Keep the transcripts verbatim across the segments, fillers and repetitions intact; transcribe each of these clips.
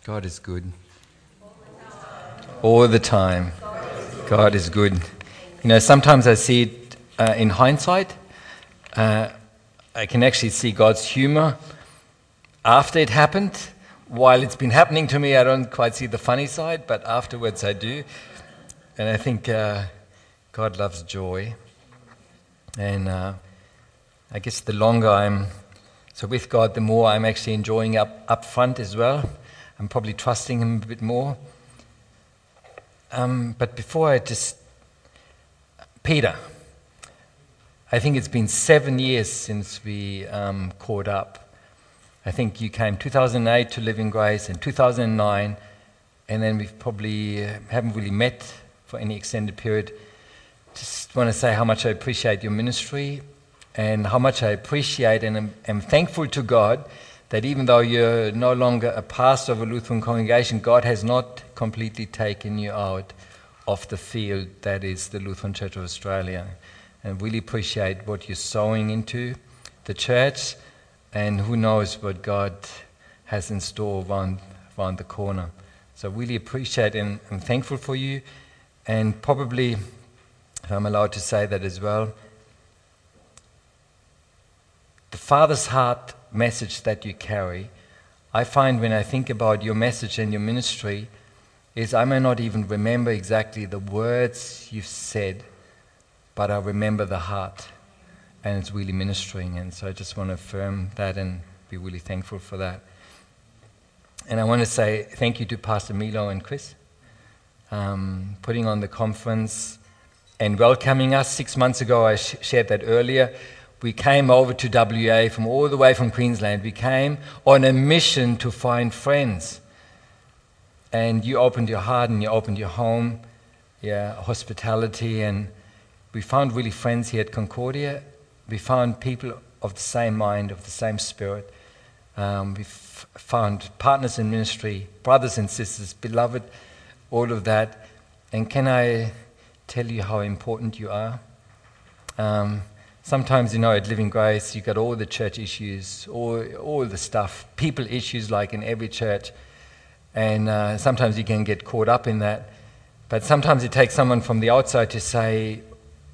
God is good. All the time. God is good. You know, sometimes I see it uh, in hindsight. Uh, I can actually see God's humor after it happened. While it's been happening to me, I don't quite see the funny side, but afterwards I do. And I think uh, God loves joy. And uh, I guess the longer I'm so with God, the more I'm actually enjoying up, up front as well. I'm probably trusting Him a bit more. Um, but before I just... Peter. I think it's been seven years since we um, caught up. I think you came two thousand eight to Living Grace and two thousand nine, and then we've probably uh, haven't really met for any extended period. Just want to say how much I appreciate your ministry and how much I appreciate and am, am thankful to God that even though you're no longer a pastor of a Lutheran congregation, God has not completely taken you out of the field that is the Lutheran Church of Australia. And really appreciate what you're sowing into the church, and who knows what God has in store around, around the corner. So really appreciate and I'm thankful for you. And probably, if I'm allowed to say that as well, the Father's heart message that you carry, I find when I think about your message and your ministry, is I may not even remember exactly the words you've said, but I remember the heart, and it's really ministering. And so I just want to affirm that and be really thankful for that. And I want to say thank you to Pastor Milo and Chris, um, putting on the conference and welcoming us. Six months ago, I sh- shared that earlier, we came over to W A from all the way from Queensland. We came on a mission to find friends. And you opened your heart and you opened your home, yeah, hospitality, and we found really friends here at Concordia. We found people of the same mind, of the same spirit. Um, we f- found partners in ministry, brothers and sisters, beloved, all of that. And can I tell you how important you are? Um, sometimes, you know, at Living Grace, you got all the church issues, all, all the stuff, people issues like in every church. And uh, sometimes you can get caught up in that. But sometimes it takes someone from the outside to say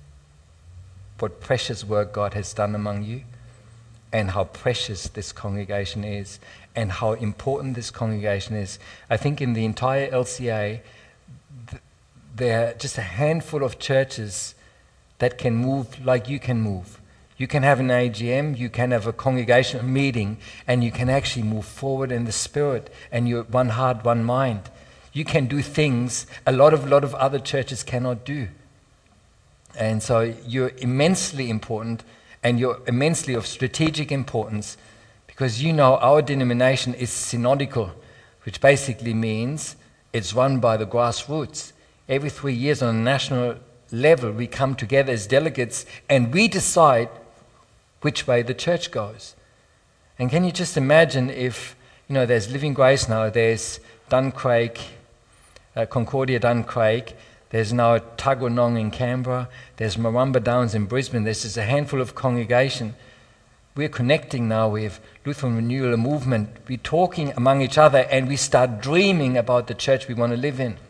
what precious work God has done among you and how precious this congregation is and how important this congregation is. I think in the entire L C A, th- there are just a handful of churches that can move like you can move. You can have an A G M, you can have a congregational meeting, and you can actually move forward in the Spirit, and you're one heart, one mind. You can do things a lot of lot of other churches cannot do. And so you're immensely important, and you're immensely of strategic importance, because you know our denomination is synodical, which basically means it's run by the grassroots. Every three years on a national level, we come together as delegates, and we decide which way the church goes. And can you just imagine if, you know, there's Living Grace now, there's Duncraig, uh, Concordia Duncraig, there's now Tuggeranong in Canberra, there's Marumba Downs in Brisbane, there's just a handful of congregation. We're connecting now with Lutheran Renewal Movement. We're talking among each other and we start dreaming about the church we want to live in.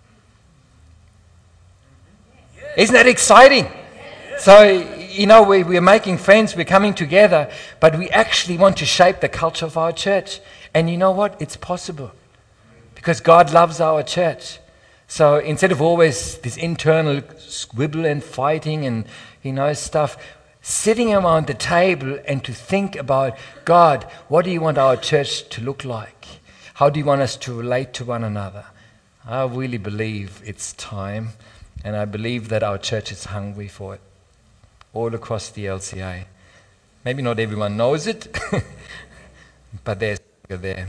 Isn't that exciting? So, you know, we, we're making friends, we're coming together, but we actually want to shape the culture of our church. And you know what? It's possible. Because God loves our church. So instead of always this internal squibble and fighting and, you know, stuff, sitting around the table and to think about, God, what do you want our church to look like? How do you want us to relate to one another? I really believe it's time, and I believe that our church is hungry for it. All across the L C A. Maybe not everyone knows it, but there's there.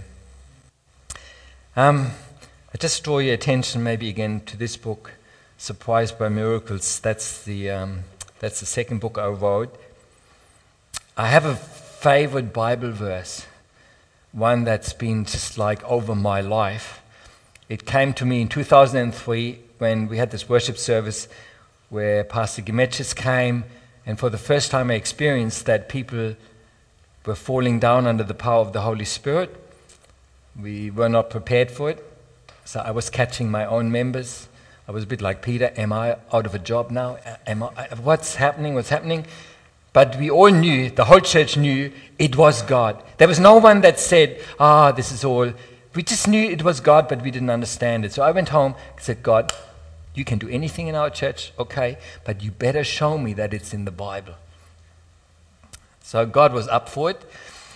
Um, I just draw your attention maybe again to this book, Surprised by Miracles. That's the um, that's the second book I wrote. I have a favorite Bible verse, one that's been just like over my life. It came to me in two thousand three when we had this worship service where Pastor Gemetjes came. And for the first time I experienced that people were falling down under the power of the Holy Spirit. We were not prepared for it. So I was catching my own members. I was a bit like Peter. Am I out of a job now? Am I, what's happening? What's happening? But we all knew, the whole church knew, it was God. There was no one that said, ah, this is all. We just knew it was God, but we didn't understand it. So I went home and said, God, you can do anything in our church, okay, but you better show me that it's in the Bible. So God was up for it.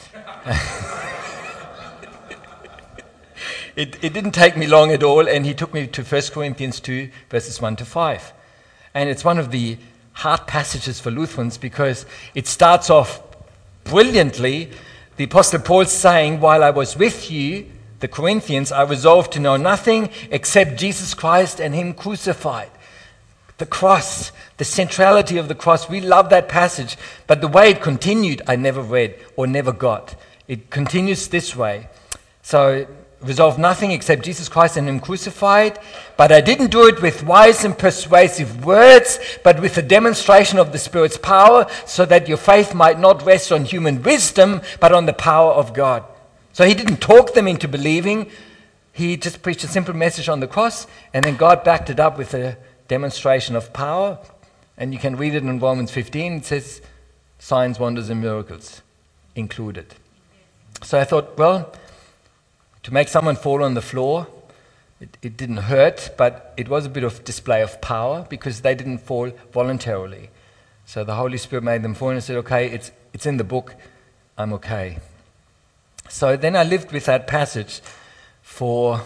it, it didn't take me long at all, and he took me to First Corinthians two, verses one to five. And it's one of the hard passages for Lutherans because it starts off brilliantly. The Apostle Paul's saying, while I was with you, the Corinthians, I resolved to know nothing except Jesus Christ and him crucified. The cross, the centrality of the cross, we love that passage, but the way it continued, I never read or never got. It continues this way. So, resolve nothing except Jesus Christ and him crucified, but I didn't do it with wise and persuasive words, but with a demonstration of the Spirit's power, so that your faith might not rest on human wisdom, but on the power of God. So he didn't talk them into believing. He just preached a simple message on the cross, and then God backed it up with a demonstration of power. And you can read it in Romans fifteen. It says signs, wonders, and miracles included. So I thought, well, to make someone fall on the floor, it, it didn't hurt, but it was a bit of display of power because they didn't fall voluntarily. So the Holy Spirit made them fall, and I said, okay, it's it's in the book, I'm okay. So then I lived with that passage for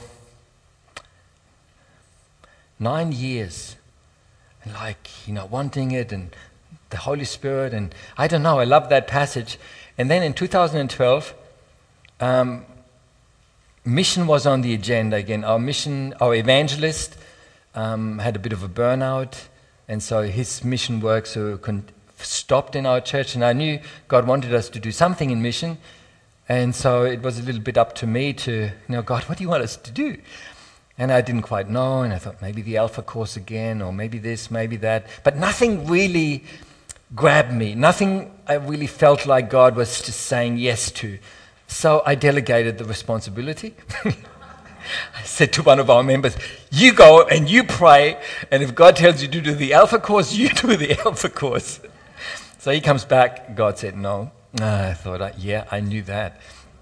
nine years. And like, you know, wanting it and the Holy Spirit. And I don't know, I love that passage. And then in two thousand twelve, um, mission was on the agenda again. Our mission, our evangelist um, had a bit of a burnout. And so his mission work so con- stopped in our church. And I knew God wanted us to do something in mission. And so it was a little bit up to me to, you know, God, what do you want us to do? And I didn't quite know, and I thought maybe the Alpha course again, or maybe this, maybe that. But nothing really grabbed me. Nothing I really felt like God was just saying yes to. So I delegated the responsibility. I said to one of our members, you go and you pray, and if God tells you to do the Alpha course, you do the Alpha course. So he comes back, God said no. Uh, I thought, yeah, I knew that.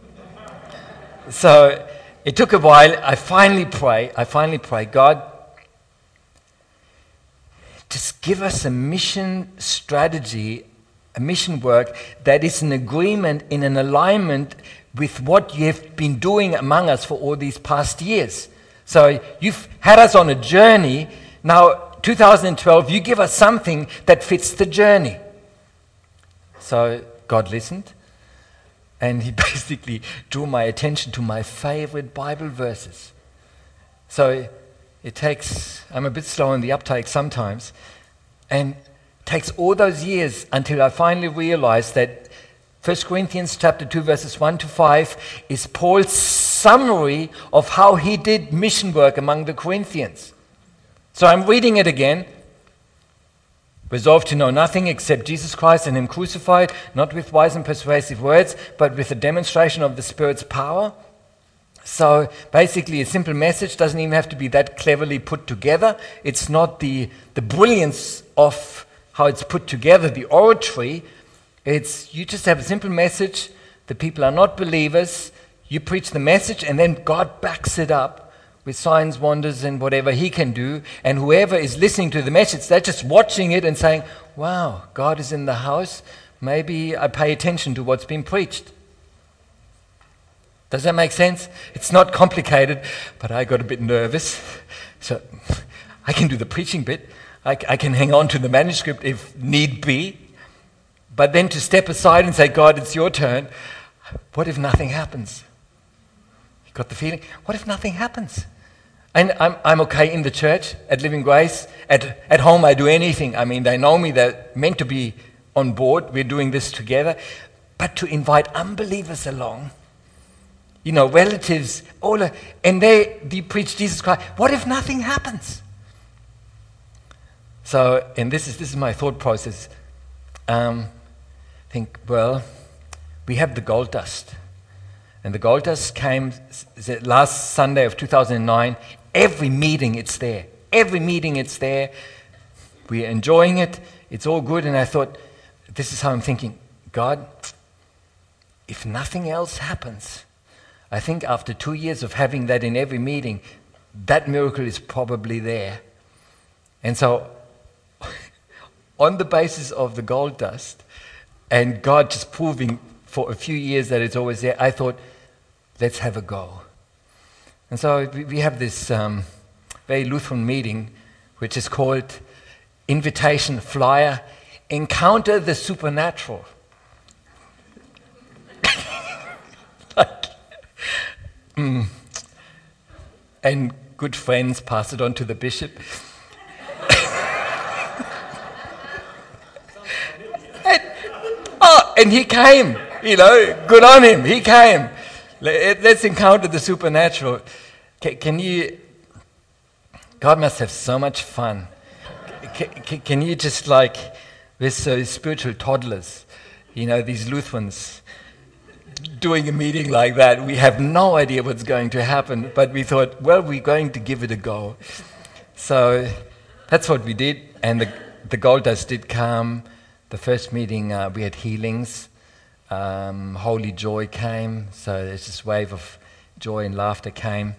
So it took a while. I finally pray. I finally pray, God, just give us a mission strategy, a mission work that is in agreement, in an alignment with what you have been doing among us for all these past years. So you've had us on a journey. Now, two thousand twelve, you give us something that fits the journey. So God listened, and he basically drew my attention to my favorite Bible verses. So it takes, I'm a bit slow in the uptake sometimes, and it takes all those years until I finally realized that First Corinthians chapter two, verses one to five is Paul's summary of how he did mission work among the Corinthians. So I'm reading it again. Resolved to know nothing except Jesus Christ and him crucified, not with wise and persuasive words, but with a demonstration of the Spirit's power. So basically a simple message doesn't even have to be that cleverly put together. It's not the, the brilliance of how it's put together, the oratory. It's you just have a simple message. The people are not believers. You preach the message, and then God backs it up with signs, wonders, and whatever he can do. And whoever is listening to the message, they're just watching it and saying, wow, God is in the house. Maybe I pay attention to what's been preached. Does that make sense? It's not complicated, but I got a bit nervous. So I can do the preaching bit. I, I can hang on to the manuscript if need be. But then to step aside and say, God, it's your turn. What if nothing happens? You got the feeling? What if nothing happens? And I'm I'm okay in the church, at Living Grace. At, at home, I do anything. I mean, they know me. They're meant to be on board. We're doing this together. But to invite unbelievers along, you know, relatives, all, and they, they preach Jesus Christ. What if nothing happens? So, and this is this is my thought process. Um, think, well, we have the gold dust. And the gold dust came s- last Sunday of two thousand nine. Every meeting it's there. Every meeting it's there. We're enjoying it. It's all good. And I thought, this is how I'm thinking, God, if nothing else happens, I think after two years of having that in every meeting, that miracle is probably there. And so, on the basis of the gold dust, and God just proving for a few years that it's always there, I thought, let's have a go. And so we, we have this um, very Lutheran meeting, which is called Invitation Flyer, Encounter the Supernatural. like, mm. And good friends pass it on to the bishop. and, oh, and he came, you know, good on him, he came. Let, let's encounter the supernatural. Can, can you, God must have so much fun. Can, can, can you just like, we're so spiritual toddlers, you know, these Lutherans, doing a meeting like that. We have no idea what's going to happen, but we thought, well, we're going to give it a go. So that's what we did, and the, the gold dust did come. The first meeting, uh, we had healings. Um, holy joy came, so there's this wave of joy and laughter came.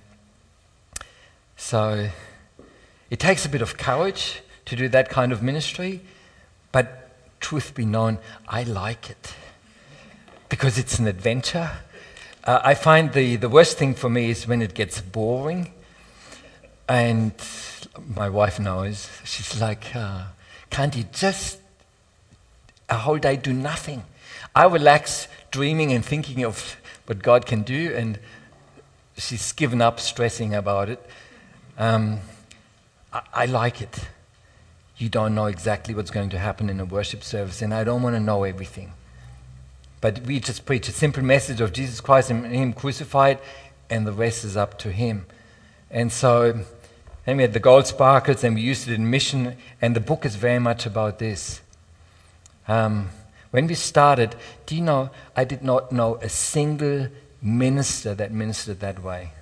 So it takes a bit of courage to do that kind of ministry, but truth be known, I like it because it's an adventure. Uh, I find the, the worst thing for me is when it gets boring, and my wife knows. She's like, uh, can't you just a whole day do nothing? I relax dreaming and thinking of what God can do, and she's given up stressing about it. Um, I, I like it. You don't know exactly what's going to happen in a worship service, and I don't want to know everything. But we just preach a simple message of Jesus Christ and Him crucified, and the rest is up to Him. And so, then we had the gold sparkles, and we used it in mission, and the book is very much about this. Um, when we started, do you know, I did not know a single minister that ministered that way.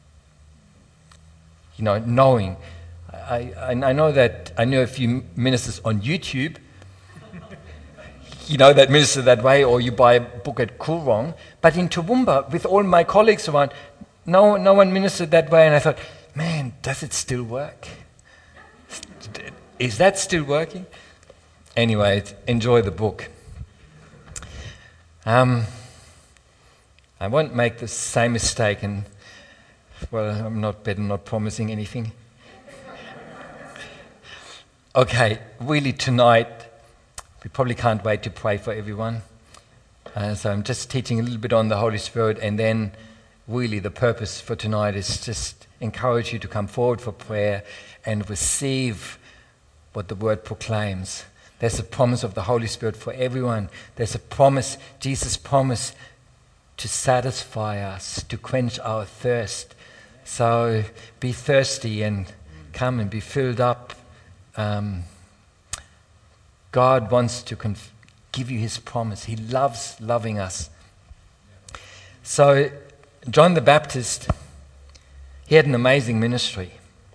You know, knowing. I, I, I know that I know a few ministers on YouTube, you know, that minister that way, or you buy a book at Coorong. But in Toowoomba, with all my colleagues around, no, no one ministered that way. And I thought, man, does it still work? Is that still working? Anyway, enjoy the book. Um, I won't make the same mistake, and well, I'm not better not promising anything. Okay, really tonight, we probably can't wait to pray for everyone. Uh, so I'm just teaching a little bit on the Holy Spirit, and then really the purpose for tonight is just encourage you to come forward for prayer and receive what the Word proclaims. There's a promise of the Holy Spirit for everyone. There's a promise, Jesus promised to satisfy us, to quench our thirst. So be thirsty and come and be filled up. Um, God wants to conf- give you His promise. He loves loving us. So John the Baptist, he had an amazing ministry.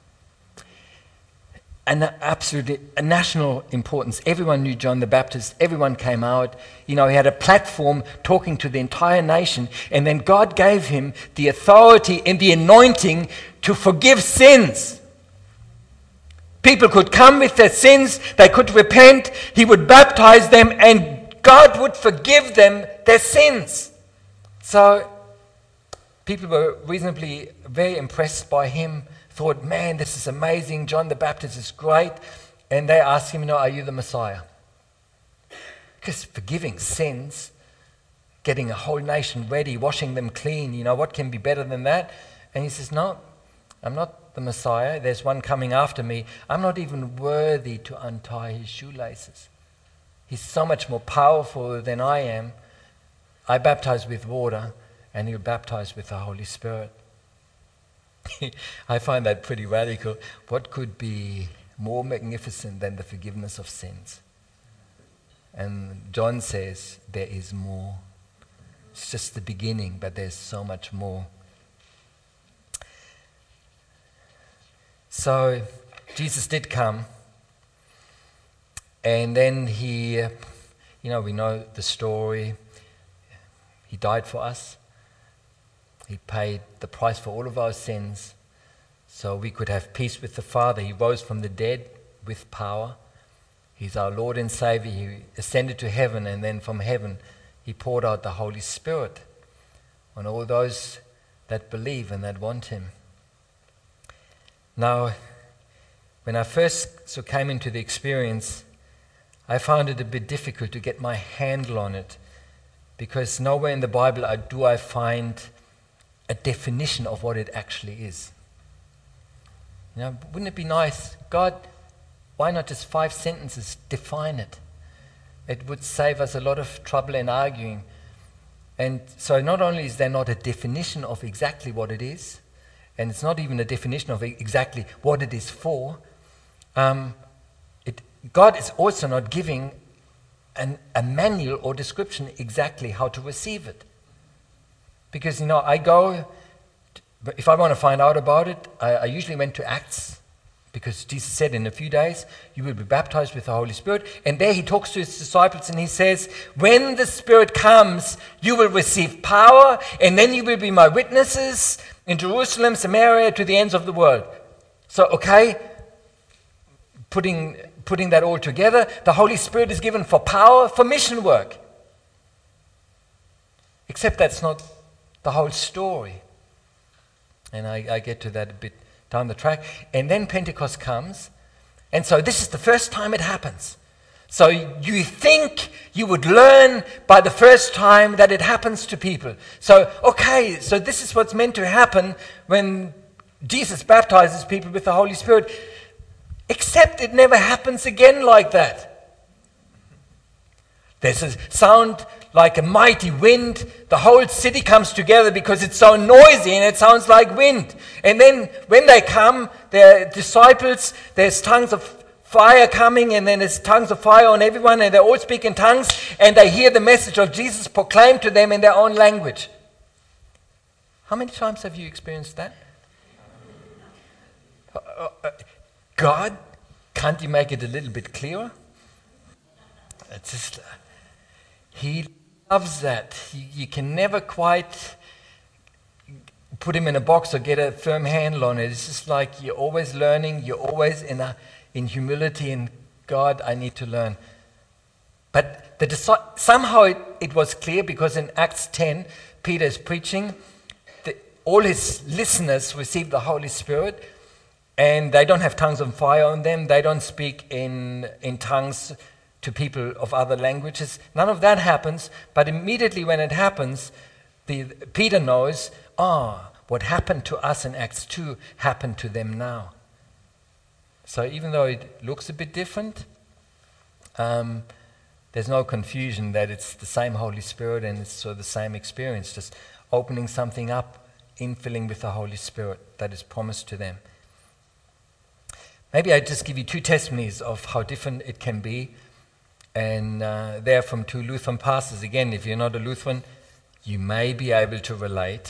And absolutely a national importance. Everyone knew John the Baptist. Everyone came out. You know, he had a platform talking to the entire nation. And then God gave him the authority and the anointing to forgive sins. People could come with their sins. They could repent. He would baptize them, and God would forgive them their sins. So people were reasonably very impressed by him. Thought, man, this is amazing. John the Baptist is great. And they asked him, you know, are you the Messiah? Because forgiving sins, getting a whole nation ready, washing them clean, you know, what can be better than that? And he says, no, I'm not the Messiah. There's one coming after me. I'm not even worthy to untie his shoelaces. He's so much more powerful than I am. I baptize with water, and he'll baptize with the Holy Spirit. I find that pretty radical. What could be more magnificent than the forgiveness of sins? And John says there is more. It's just the beginning, but there's so much more. So Jesus did come, and then he, you know, we know the story. He died for us. He paid the price for all of our sins so we could have peace with the Father. He rose from the dead with power. He's our Lord and Savior. He ascended to heaven, and then from heaven he poured out the Holy Spirit on all those that believe and that want him. Now, when I first so came into the experience, I found it a bit difficult to get my handle on it, because nowhere in the Bible do I find a definition of what it actually is. You know, wouldn't it be nice? God, why not just five sentences define it? It would save us a lot of trouble in arguing. And so not only is there not a definition of exactly what it is, and it's not even a definition of exactly what it is for, um, it, God is also not giving an, a manual or description exactly how to receive it. Because, you know, I go, if I want to find out about it, I, I usually went to Acts, because Jesus said in a few days, you will be baptized with the Holy Spirit. And there he talks to his disciples and he says, when the Spirit comes, you will receive power, and then you will be my witnesses in Jerusalem, Samaria, to the ends of the world. So, okay, putting, putting that all together, the Holy Spirit is given for power, for mission work. Except that's not the whole story. And I, I get to that a bit down the track. And then Pentecost comes. And so this is the first time it happens. So you think you would learn by the first time that it happens to people. So, okay, so this is what's meant to happen when Jesus baptizes people with the Holy Spirit. Except it never happens again like that. There's a sound like a mighty wind. The whole city comes together because it's so noisy and it sounds like wind. And then when they come, their disciples, there's tongues of fire coming, and then there's tongues of fire on everyone, and they all speak in tongues, and they hear the message of Jesus proclaimed to them in their own language. How many times have you experienced that? God, can't you make it a little bit clearer? It's just, uh, he loves that. You, you can never quite put him in a box or get a firm handle on it. It's just like you're always learning, you're always in a in humility, and God, I need to learn. But the disi- somehow it, it was clear, because in Acts ten, Peter is preaching, the, all his listeners receive the Holy Spirit, and they don't have tongues of fire on them, they don't speak in, in tongues to people of other languages. None of that happens, but immediately when it happens, the, Peter knows, ah, oh, what happened to us in Acts two happened to them now. So even though it looks a bit different, um, there's no confusion that it's the same Holy Spirit and it's sort of the same experience, just opening something up, infilling with the Holy Spirit that is promised to them. Maybe I just give you two testimonies of how different it can be, and uh, they're from two Lutheran pastors. Again, if you're not a Lutheran, you may be able to relate.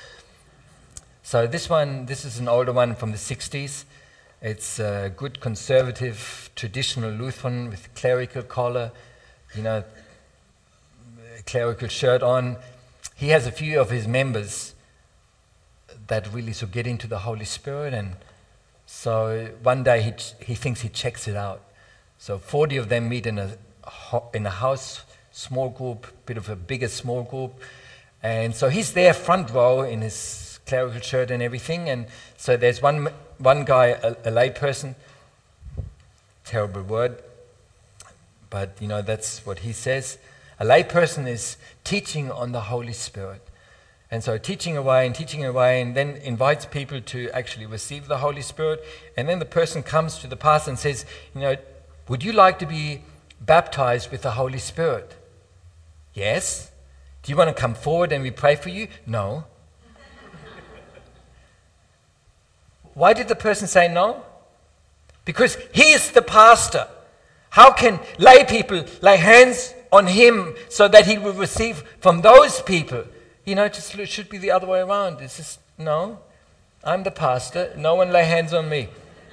So this one, this is an older one from the sixties. It's a good conservative, traditional Lutheran with clerical collar, you know, clerical shirt on. He has a few of his members that really so get into the Holy Spirit, and so one day he ch- he thinks he checks it out. So forty of them meet in a ho- in a house, small group, bit of a bigger small group, and so he's there front row in his clerical shirt and everything, and so there's one one guy, a, a lay person, terrible word, but you know that's what he says. A lay person is teaching on the Holy Spirit, and so teaching away and teaching away, and then invites people to actually receive the Holy Spirit. And then the person comes to the pastor and says, you know, would you like to be baptized with the Holy Spirit? Yes. Do you want to come forward and we pray for you? No. Why did the person say no? Because he is the pastor. How can lay people lay hands on him so that he will receive from those people. You know, it just it should be the other way around. It's just, no, I'm the pastor. No one lay hands on me.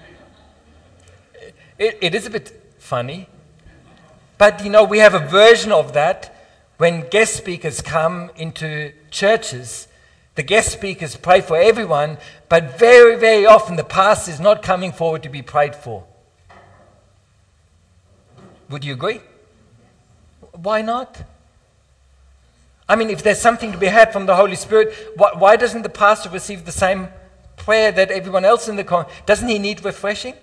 It, it is a bit funny. But, you know, we have a version of that when guest speakers come into churches. The guest speakers pray for everyone, but very, very often the pastor is not coming forward to be prayed for. Would you agree? Why not? I mean, if there's something to be had from the Holy Spirit, why, why doesn't the pastor receive the same prayer that everyone else in the con? Doesn't he need refreshing?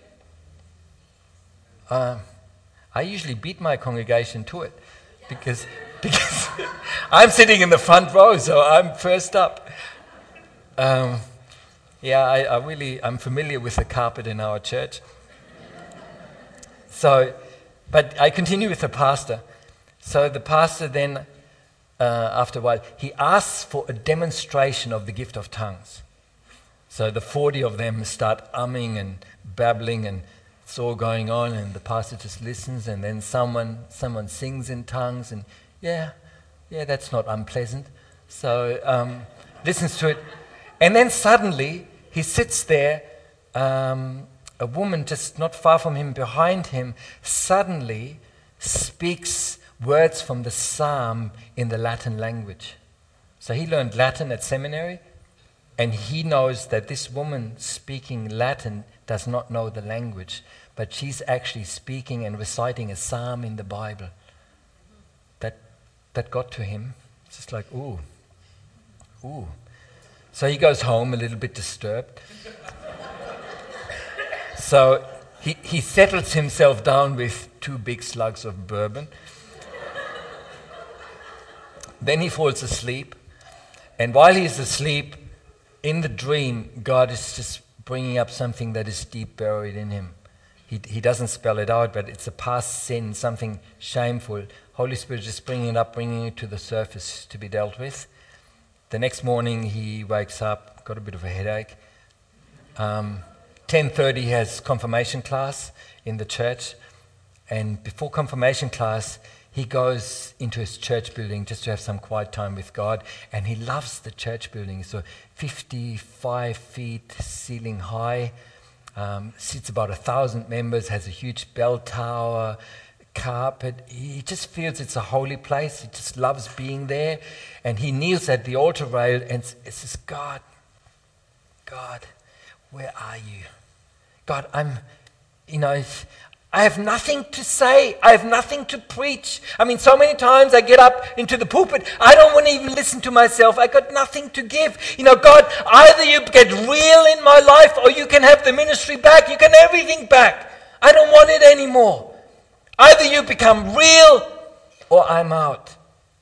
Uh, I usually beat my congregation to it because, because I'm sitting in the front row, so I'm first up. Um, yeah, I, I really, I'm familiar with the carpet in our church. So, but I continue with the pastor. So the pastor then, uh, after a while, he asks for a demonstration of the gift of tongues. So the forty of them start umming and babbling, and it's all going on, and the pastor just listens, and then someone someone sings in tongues, and yeah, yeah, that's not unpleasant. So um, listens to it, and then suddenly he sits there. Um, a woman just not far from him, behind him, suddenly speaks words from the psalm in the Latin language. So he learned Latin at seminary, and he knows that this woman speaking Latin does not know the language, but she's actually speaking and reciting a psalm in the Bible. That that got to him. It's just like, ooh, ooh. So he goes home a little bit disturbed. So he, he settles himself down with two big slugs of bourbon. Then he falls asleep. And while he's asleep, in the dream, God is just bringing up something that is deep buried in him. He, he doesn't spell it out, but it's a past sin, something shameful. Holy Spirit is just bringing it up, bringing it to the surface to be dealt with. The next morning, he wakes up, got a bit of a headache. Um, ten thirty, he has confirmation class in the church. And before confirmation class, he goes into his church building just to have some quiet time with God. And he loves the church building. So fifty-five feet ceiling high, um, seats about a thousand members, has a huge bell tower, carpet. He just feels it's a holy place. He just loves being there. And he kneels at the altar rail and says, God, God, where are you? God, I'm, you know, I have nothing to say. I have nothing to preach. I mean, so many times I get up into the pulpit, I don't want to even listen to myself. I got nothing to give. You know, God, either you get real in my life or you can have the ministry back. You can have everything back. I don't want it anymore. Either you become real or I'm out.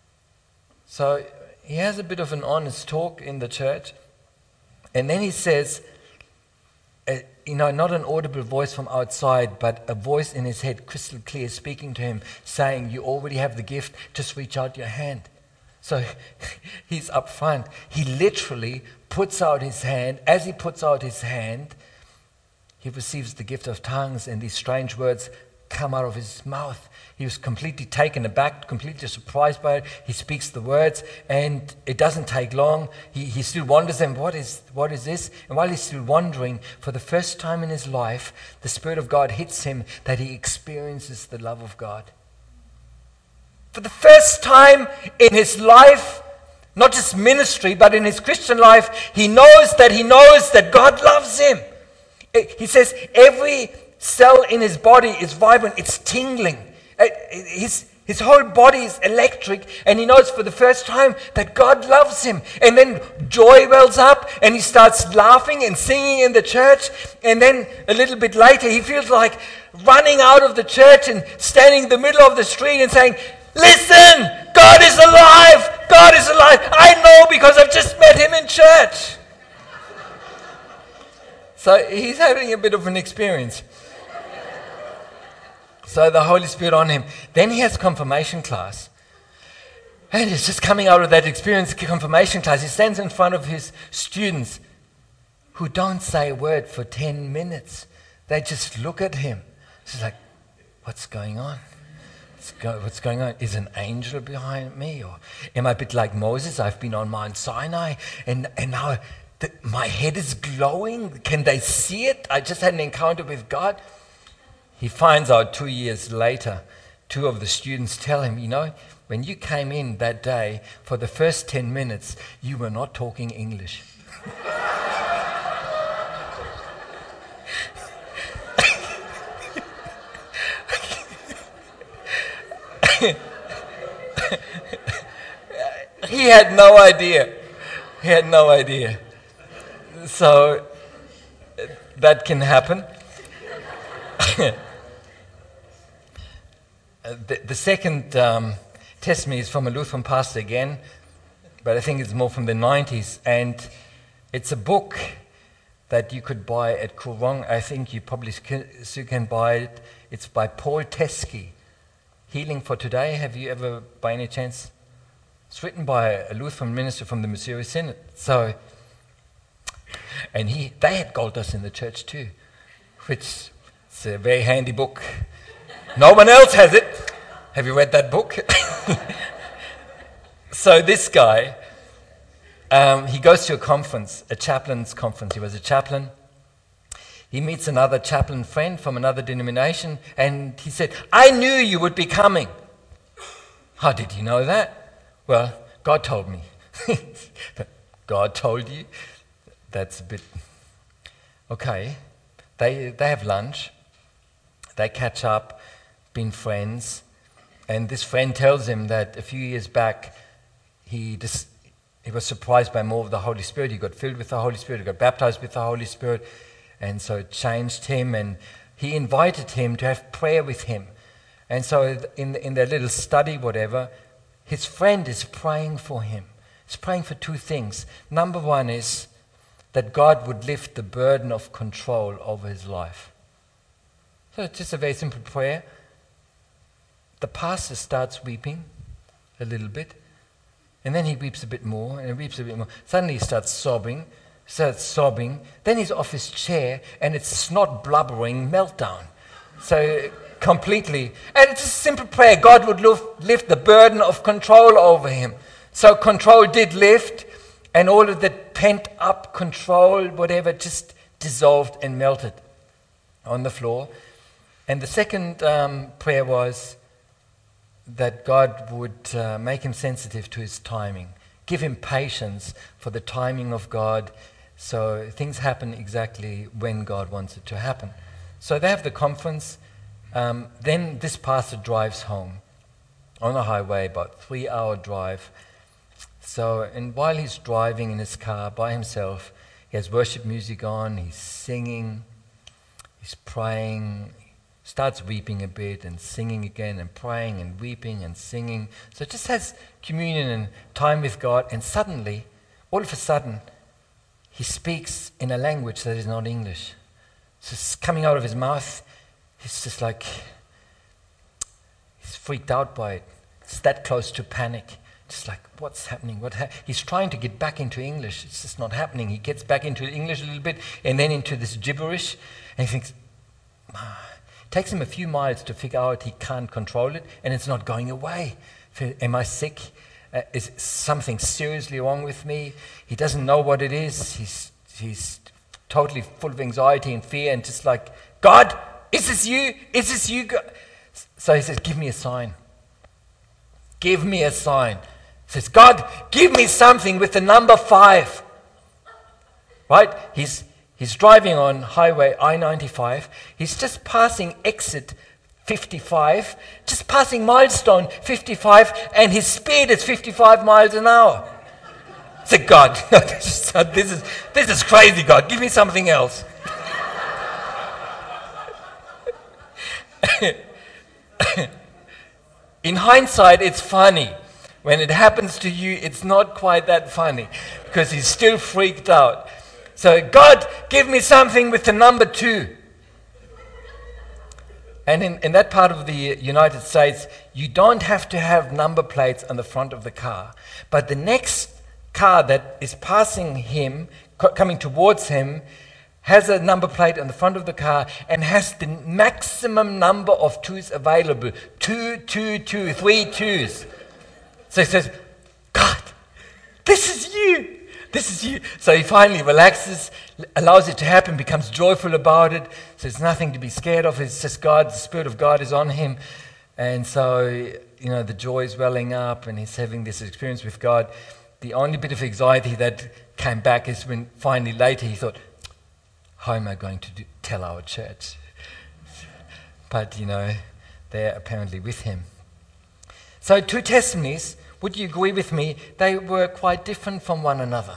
So he has a bit of an honest talk in the church. And then he says, uh, you know, not an audible voice from outside, but a voice in his head, crystal clear, speaking to him, saying, you already have the gift, just reach out your hand. So he's up front. He literally puts out his hand. As he puts out his hand, he receives the gift of tongues, and these strange words come out of his mouth. He was completely taken aback, completely surprised by it. He speaks the words, and it doesn't take long. He, he still wonders, and what is, what is this? And while he's still wondering, for the first time in his life, the Spirit of God hits him that he experiences the love of God. For the first time in his life, not just ministry, but in his Christian life, he knows that he knows that God loves him. He says every cell in his body is vibrant, it's tingling. His, his whole body is electric, and he knows for the first time that God loves him. And then joy wells up, and he starts laughing and singing in the church. And then a little bit later, he feels like running out of the church and standing in the middle of the street and saying, listen, God is alive, God is alive. I know because I've just met him in church. So he's having a bit of an experience. So the Holy Spirit on him. Then he has confirmation class. And he's just coming out of that experience, confirmation class. He stands in front of his students who don't say a word for ten minutes. They just look at him. It's like, what's going on? What's, go, what's going on? Is an angel behind me? Or am I a bit like Moses? I've been on Mount Sinai and, and now the, my head is glowing. Can they see it? I just had an encounter with God. He finds out two years later, two of the students tell him, you know, when you came in that day, for the first ten minutes, you were not talking English. He had no idea. He had no idea. So that can happen. the, the second um, testimony is from a Lutheran pastor again, but I think it's more from the nineties. And it's a book that you could buy at Koorong. I think you probably still can buy it. It's by Paul Teske. Healing for Today. Have you ever, by any chance? It's written by a Lutheran minister from the Missouri Synod. So, and he, they had gold dust in the church too, which is a very handy book. No one else has it. Have you read that book? So this guy, um, he goes to a conference, a chaplain's conference. He was a chaplain. He meets another chaplain friend from another denomination, and he said, I knew you would be coming. How did you know that? Well, God told me. God told you? That's a bit... Okay. They, they have lunch. They catch up, been friends, and this friend tells him that a few years back, he just, he was surprised by more of the Holy Spirit. He got filled with the Holy Spirit. He got baptized with the Holy Spirit. And so it changed him, and he invited him to have prayer with him. And so in, in their little study, whatever, his friend is praying for him. He's praying for two things. Number one is that God would lift the burden of control over his life. So it's just a very simple prayer. The pastor starts weeping a little bit, and then he weeps a bit more, and he weeps a bit more. Suddenly he starts sobbing. starts sobbing, then he's off his chair, and it's snot blubbering meltdown. So completely, and it's a simple prayer. God would lift the burden of control over him. So control did lift, and all of the pent up control, whatever, just dissolved and melted on the floor. And the second um, prayer was that God would uh, make him sensitive to his timing, give him patience for the timing of God, so things happen exactly when God wants it to happen. So they have the conference. Um, then this pastor drives home on the highway, about three-hour drive. So, and while he's driving in his car by himself, he has worship music on, he's singing, he's praying, starts weeping a bit and singing again and praying and weeping and singing. So it just has communion and time with God, and suddenly, all of a sudden, he speaks in a language that is not English. So it's coming out of his mouth. He's just like, he's freaked out by it. It's that close to panic. Just like, what's happening? What ha-? He's trying to get back into English. It's just not happening. He gets back into English a little bit and then into this gibberish. And he thinks, ah. It takes him a few miles to figure out he can't control it, and it's not going away. Am I sick? Uh, is something seriously wrong with me? He doesn't know what it is. He's, he's totally full of anxiety and fear, and just like, God, is this you? Is this you? God? So he says, give me a sign. Give me a sign. He says, God, give me something with the number five. Right? He's He's driving on highway I ninety-five. He's just passing exit fifty-five, just passing milestone fifty-five, and his speed is fifty-five miles an hour. I said, God, this is, this is crazy, God. Give me something else. In hindsight, it's funny. When it happens to you, it's not quite that funny because he's still freaked out. So, God, give me something with the number two. And in, in that part of the United States, you don't have to have number plates on the front of the car. But the next car that is passing him, co- coming towards him, has a number plate on the front of the car, and has the maximum number of twos available. Two, two, two, three twos. So he says, God, this is you. This is you. So he finally relaxes, allows it to happen, becomes joyful about it. So there's nothing to be scared of. It's just God, the Spirit of God is on him. And so, you know, the joy is welling up and he's having this experience with God. The only bit of anxiety that came back is when finally later he thought, how am I going to do, tell our church? But, you know, they're apparently with him. So two testimonies, would you agree with me, they were quite different from one another.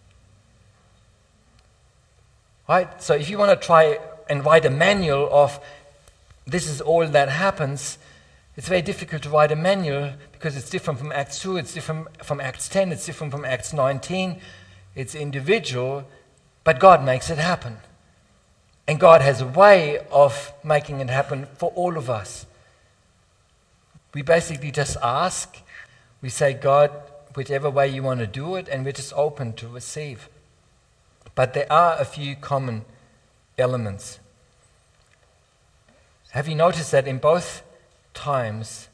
Right? So if you want to try and write a manual of this is all that happens, it's very difficult to write a manual because it's different from Acts two, it's different from Acts ten, it's different from Acts nineteen. It's individual, but God makes it happen. And God has a way of making it happen for all of us. We basically just ask, we say, God, whichever way you want to do it, and we're just open to receive. But there are a few common elements. Have you noticed that in both times,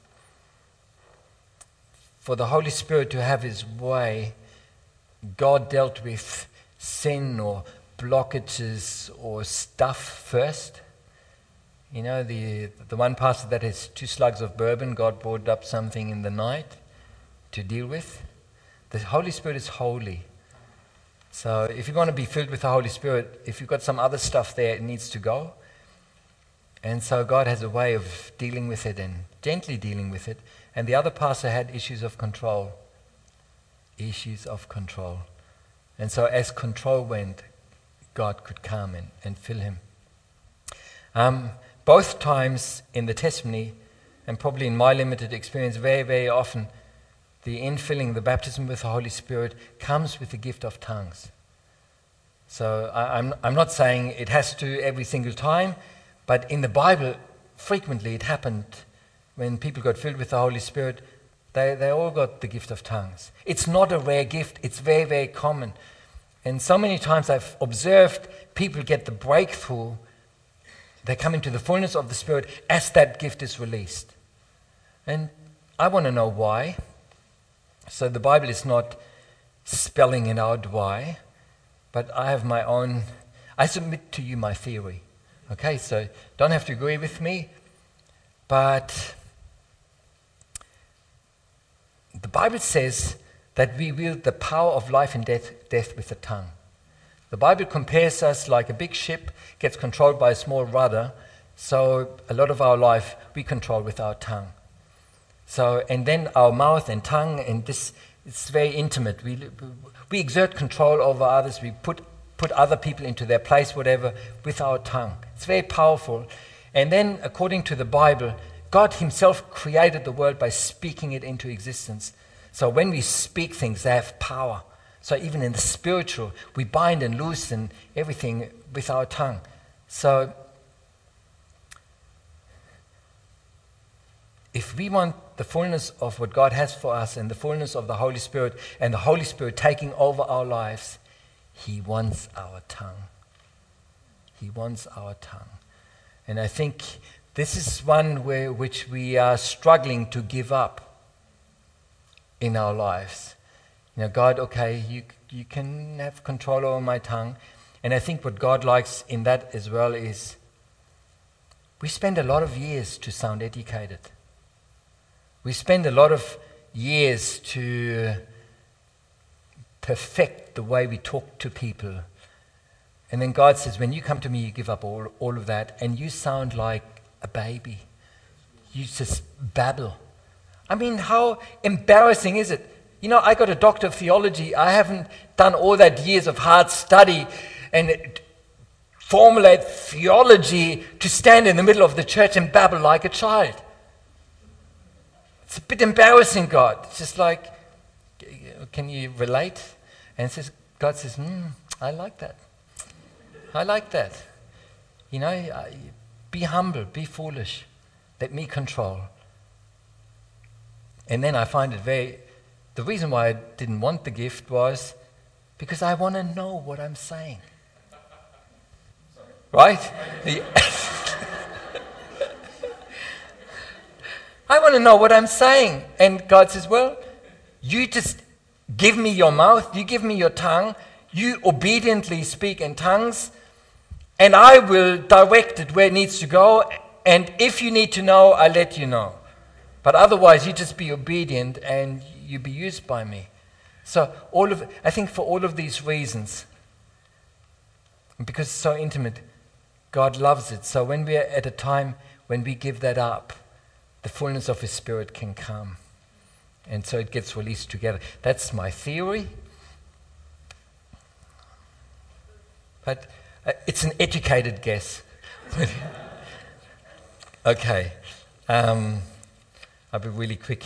for the Holy Spirit to have his way, God dealt with sin or blockages or stuff first? You know, the the one pastor that has two slugs of bourbon, God brought up something in the night to deal with. The Holy Spirit is holy. So if you're going to be filled with the Holy Spirit, if you've got some other stuff there, it needs to go. And so God has a way of dealing with it and gently dealing with it. And the other pastor had issues of control. Issues of control. And so as control went, God could come and, and fill him. Um, both times in the testimony, and probably in my limited experience, very, very often, the infilling, the baptism with the Holy Spirit comes with the gift of tongues. So I, I'm, I'm not saying it has to every single time, but in the Bible, frequently it happened when people got filled with the Holy Spirit, they, they all got the gift of tongues. It's not a rare gift, it's very, very common. And so many times I've observed people get the breakthrough, they come into the fullness of the Spirit as that gift is released. And I want to know why. So the Bible is not spelling it out why, but I have my own, I submit to you my theory. Okay, so don't have to agree with me, but the Bible says that we wield the power of life and death, death with the tongue. The Bible compares us like a big ship gets controlled by a small rudder, so a lot of our life we control with our tongue. So, and then our mouth and tongue, and this, it's very intimate. We, we exert control over others. We put, put other people into their place, whatever, with our tongue. It's very powerful. And then, according to the Bible, God himself created the world by speaking it into existence. So when we speak things, they have power. So even in the spiritual, we bind and loose and everything with our tongue. So if we want the fullness of what God has for us and the fullness of the Holy Spirit and the Holy Spirit taking over our lives, he wants our tongue. He wants our tongue. And I think this is one where which we are struggling to give up in our lives. You know, God, okay, you you can have control over my tongue. And I think what God likes in that as well is we spend a lot of years to sound educated. We spend a lot of years to perfect the way we talk to people. And then God says, when you come to me, you give up all, all of that, and you sound like a baby. You just babble. I mean, how embarrassing is it? You know, I got a doctor of theology. I haven't done all that years of hard study and formulate theology to stand in the middle of the church and babble like a child. It's a bit embarrassing, God. It's just like, can you relate? And it says, God says, mm, I like that. I like that. You know, be humble, be foolish. Let me control. And then I find it very, the reason why I didn't want the gift was because I want to know what I'm saying. right? I want to know what I'm saying. And God says, well, you just give me your mouth, you give me your tongue, you obediently speak in tongues, and I will direct it where it needs to go. And if you need to know, I'll let you know. But otherwise, you just be obedient and you be used by me. So all of, I think for all of these reasons, because it's so intimate, God loves it. So when we're at a time when we give that up, the fullness of His Spirit can come. And so it gets released together. That's my theory. But uh, it's an educated guess. Okay. Um, I'll be really quick.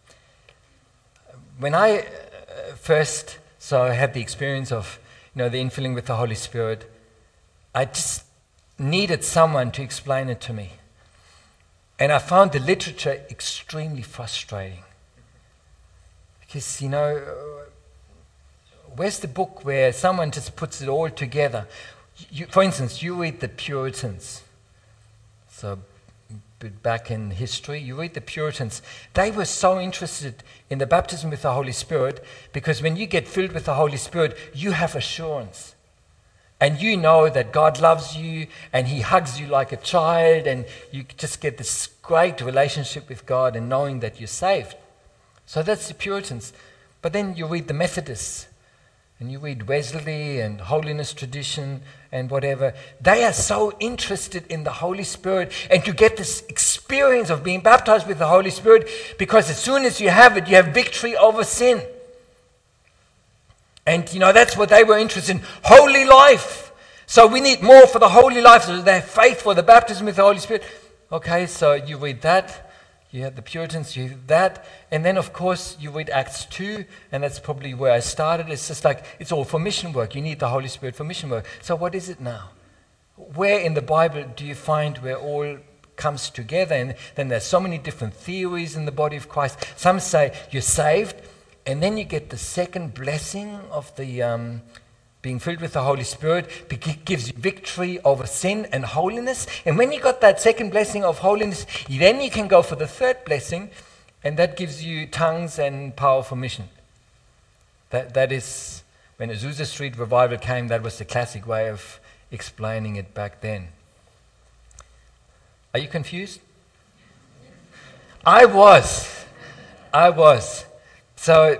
When I uh, first so I had the experience of, you know, the infilling with the Holy Spirit, I just needed someone to explain it to me. And I found the literature extremely frustrating. Because, you know, where's the book where someone just puts it all together? You, for instance, you read the Puritans. So back in history, you read the Puritans. They were so interested in the baptism with the Holy Spirit because when you get filled with the Holy Spirit, you have assurance. And you know that God loves you and He hugs you like a child, and you just get this great relationship with God and knowing that you're saved. So that's the Puritans. But then you read the Methodists and you read Wesley and holiness tradition and whatever. They are so interested in the Holy Spirit and to get this experience of being baptized with the Holy Spirit, because as soon as you have it, you have victory over sin. And, you know, that's what they were interested in. Holy life. So we need more for the holy life. So they have faith for the baptism with the Holy Spirit. Okay, so you read that. You have the Puritans, you have that. And then, of course, you read Acts two. And that's probably where I started. It's just like, it's all for mission work. You need the Holy Spirit for mission work. So what is it now? Where in the Bible do you find where all comes together? And then there's so many different theories in the body of Christ. Some say you're saved, and then you get the second blessing of the um, being filled with the Holy Spirit. It gives you victory over sin and holiness. And when you got that second blessing of holiness, then you can go for the third blessing, and that gives you tongues and power for mission. That that is, when Azusa Street revival came, that was the classic way of explaining it back then. Are you confused? I was. I was. So,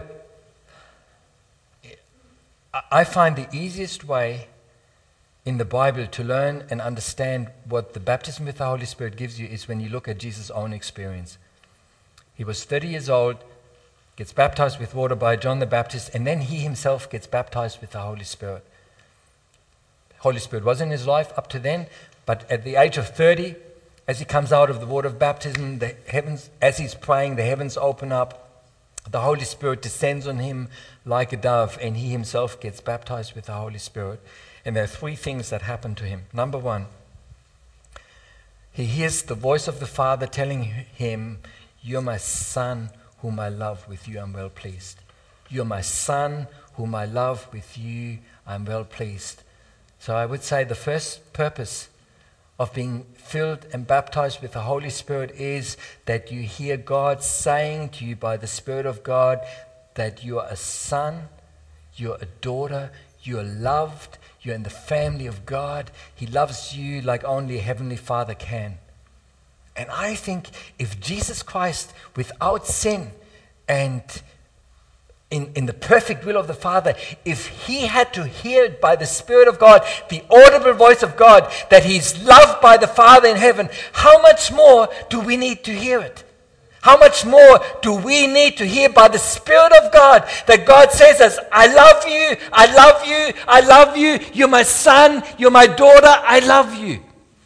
I find the easiest way in the Bible to learn and understand what the baptism with the Holy Spirit gives you is when you look at Jesus' own experience. He was thirty years old, gets baptized with water by John the Baptist, and then he himself gets baptized with the Holy Spirit. The Holy Spirit was in his life up to then, but at the age of thirty, as he comes out of the water of baptism, the heavens, as he's praying, the heavens open up. The Holy Spirit descends on him like a dove, and he himself gets baptized with the Holy Spirit. And there are three things that happen to him. Number one, he hears the voice of the Father telling him, "You're my Son, whom I love. With you I'm well pleased. You're my Son, whom I love. With you I'm well pleased." So I would say the first purpose of being filled and baptized with the Holy Spirit is that you hear God saying to you by the Spirit of God that you are a son, you're a daughter, you're loved, you're in the family of God. He loves you like only a Heavenly Father can. And I think if Jesus Christ, without sin and In, in the perfect will of the Father, if he had to hear it by the Spirit of God, the audible voice of God, that he's loved by the Father in heaven, how much more do we need to hear it? How much more do we need to hear by the Spirit of God that God says us, "I love you, I love you, I love you, you're my son, you're my daughter, I love you."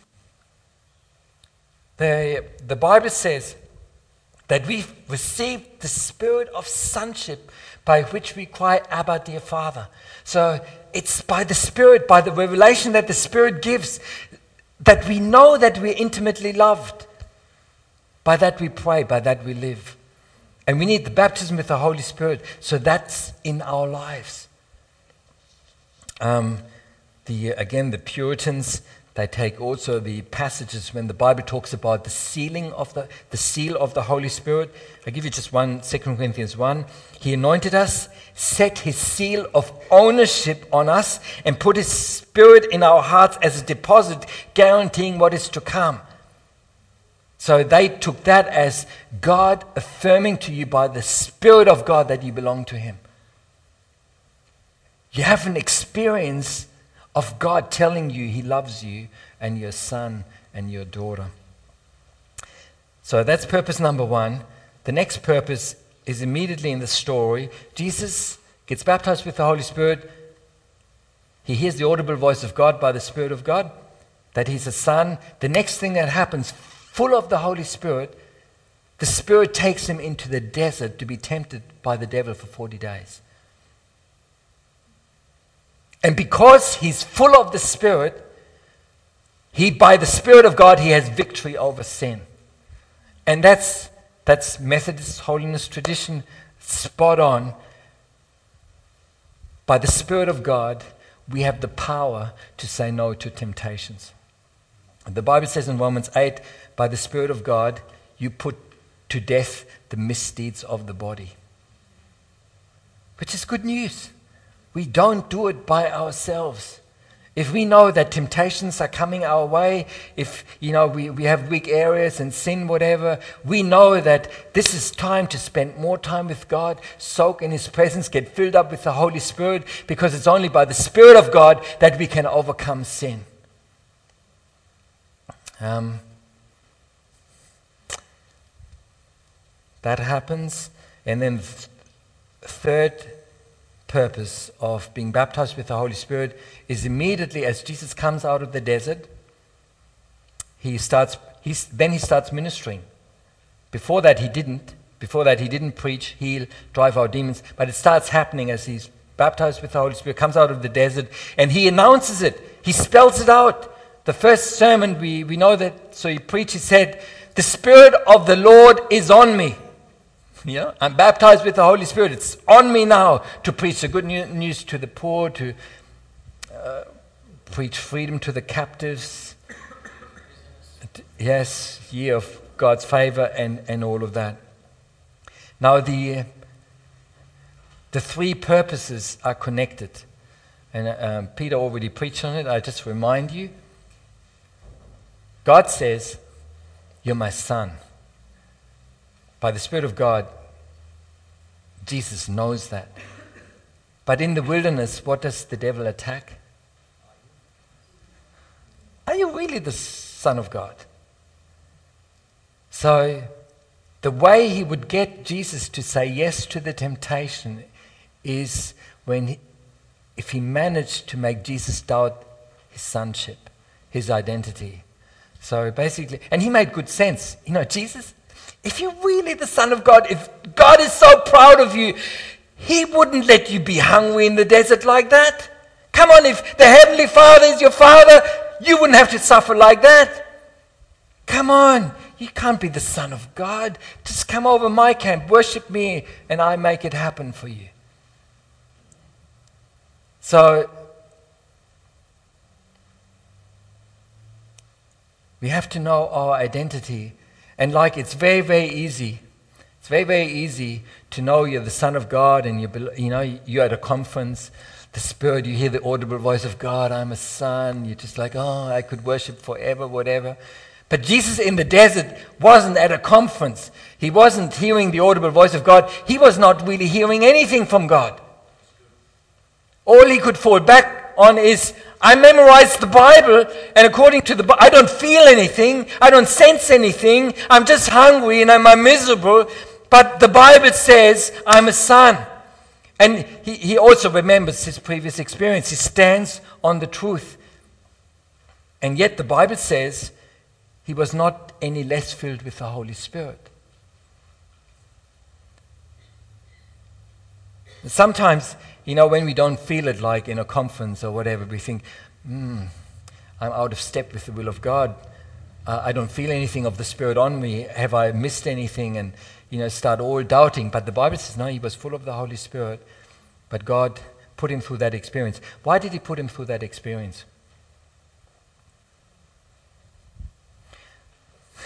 The, the Bible says that we've received the spirit of sonship by which we cry, "Abba, dear Father." So it's by the Spirit, by the revelation that the Spirit gives, that we know that we're intimately loved. By that we pray, by that we live. And we need the baptism with the Holy Spirit, so that's in our lives. Um, the again, the Puritans, They take also the passages when the Bible talks about the sealing of the, the seal of the Holy Spirit. I'll give you just one, Second Corinthians one. He anointed us, set his seal of ownership on us, and put his Spirit in our hearts as a deposit, guaranteeing what is to come. So they took that as God affirming to you by the Spirit of God that you belong to him. You have an experience of God telling you he loves you and your son and your daughter. So that's purpose number one. The next purpose is immediately in the story. Jesus gets baptized with the Holy Spirit. He hears the audible voice of God by the Spirit of God, that he's a son. The next thing that happens, full of the Holy Spirit, the Spirit takes him into the desert to be tempted by the devil for forty days. And because he's full of the Spirit, he, by the Spirit of God, he has victory over sin. And that's, that's Methodist holiness tradition, spot on. By the Spirit of God, we have the power to say no to temptations. The Bible says in Romans eight, by the Spirit of God, you put to death the misdeeds of the body. Which is good news. We don't do it by ourselves. If we know that temptations are coming our way, if you know we, we have weak areas and sin, whatever, we know that this is time to spend more time with God, soak in his presence, get filled up with the Holy Spirit, because it's only by the Spirit of God that we can overcome sin. Um, that happens. And then th- third purpose of being baptized with the Holy Spirit is immediately as Jesus comes out of the desert, he starts, he's, then he starts ministering. Before that he didn't. Before that he didn't preach, heal, drive out demons. But it starts happening as he's baptized with the Holy Spirit, comes out of the desert, and he announces it. He spells it out. The first sermon, we, we know that, so he preached, he said, the Spirit of the Lord is on me. You know, I'm baptized with the Holy Spirit. It's on me now to preach the good news to the poor, to uh, preach freedom to the captives. Yes, year of God's favor and, and all of that. Now the the three purposes are connected. And um, Peter already preached on it. I just remind you. God says, you're my son. By the Spirit of God, Jesus knows that. But in the wilderness, what does the devil attack? Are you really the Son of God? So, the way he would get Jesus to say yes to the temptation is when, he, if he managed to make Jesus doubt his sonship, his identity. So basically, and he made good sense. You know, Jesus, if you're really the Son of God, if God is so proud of you, he wouldn't let you be hungry in the desert like that. Come on, if the Heavenly Father is your Father, you wouldn't have to suffer like that. Come on, you can't be the Son of God. Just come over my camp, worship me, and I make it happen for you. So, we have to know our identity. And like it's very, very easy. It's very, very easy to know you're the Son of God and you're, you know, you're at a conference. The Spirit, you hear the audible voice of God, I'm a son. You're just like, oh, I could worship forever, whatever. But Jesus in the desert wasn't at a conference. He wasn't hearing the audible voice of God. He was not really hearing anything from God. All he could fall back on is, I memorized the Bible, and according to the Bible, I don't feel anything, I don't sense anything, I'm just hungry and I'm, I'm miserable, but the Bible says I'm a son. And he, he also remembers his previous experience. He stands on the truth. And yet the Bible says he was not any less filled with the Holy Spirit. Sometimes, you know, when we don't feel it, like in a conference or whatever, we think, hmm, I'm out of step with the will of God. Uh, I don't feel anything of the Spirit on me. Have I missed anything? And, you know, start all doubting. But the Bible says, no, he was full of the Holy Spirit. But God put him through that experience. Why did he put him through that experience?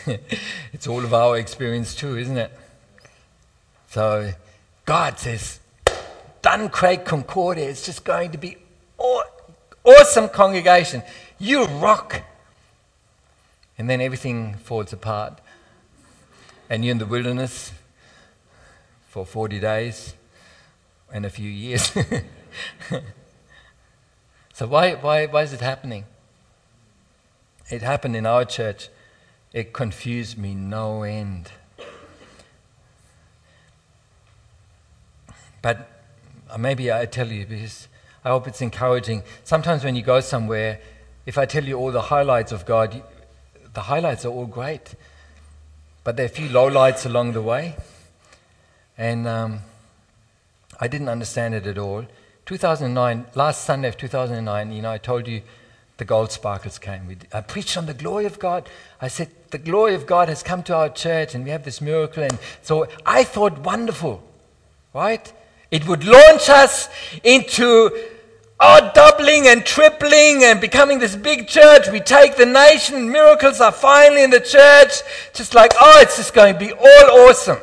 It's all of our experience too, isn't it? So God says, Duncraig Concordia is just going to be aw- awesome congregation. You rock. And then everything falls apart. And you're in the wilderness for forty days and a few years. So why, why, why is it happening? It happened in our church. It confused me no end. But maybe I tell you, because I hope it's encouraging. Sometimes when you go somewhere, if I tell you all the highlights of God, the highlights are all great. But there are a few lowlights along the way. And um, I didn't understand it at all. two thousand nine, last Sunday of two thousand nine, you know, I told you the gold sparkles came. We, I preached on the glory of God. I said, the glory of God has come to our church and we have this miracle. And so I thought, wonderful, right? It would launch us into oh, doubling and tripling and becoming this big church. We take the nation, miracles are finally in the church. Just like, oh, it's just going to be all awesome.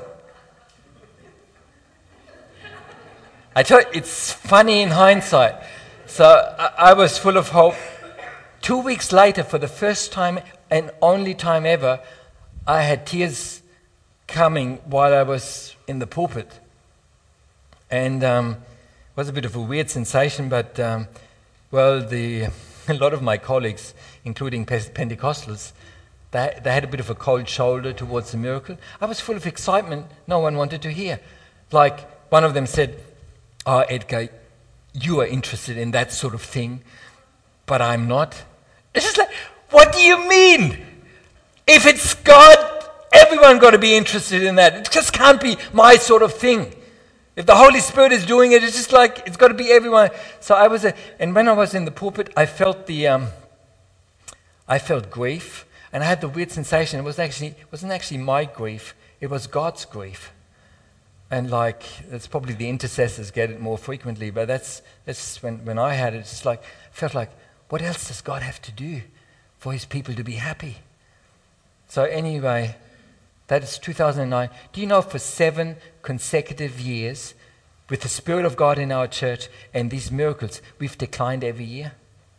I tell you, it's funny in hindsight. So I, I was full of hope. Two weeks later, for the first time and only time ever, I had tears coming while I was in the pulpit. And um, it was a bit of a weird sensation, but, um, well, the a lot of my colleagues, including Pentecostals, they, they had a bit of a cold shoulder towards the miracle. I was full of excitement. No one wanted to hear. Like, one of them said, oh, Edgar, you are interested in that sort of thing, but I'm not. It's just like, what do you mean? If it's God, everyone got to be interested in that. It just can't be my sort of thing. If the Holy Spirit is doing it, it's just like, it's got to be everyone. So I was, a, and when I was in the pulpit, I felt the, um, I felt grief, and I had the weird sensation. It was actually, it wasn't actually my grief. It was God's grief. And like, that's probably the intercessors get it more frequently, but that's, that's when, when I had it, it's like, felt like, what else does God have to do for his people to be happy? So anyway, that is two thousand nine. Do you know for seven consecutive years, with the Spirit of God in our church and these miracles, we've declined every year?